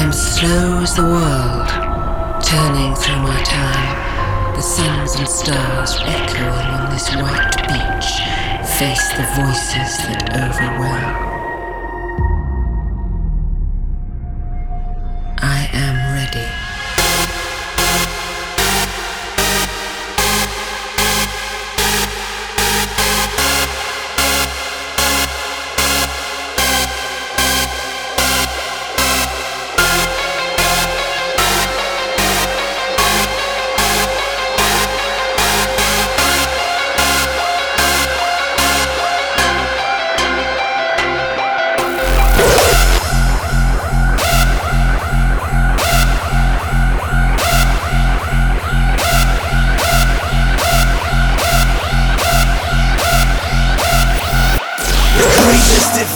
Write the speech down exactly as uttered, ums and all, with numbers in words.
am slow as the world, turning through my time. The suns and stars echoing on this white beach face the voices that overwhelm.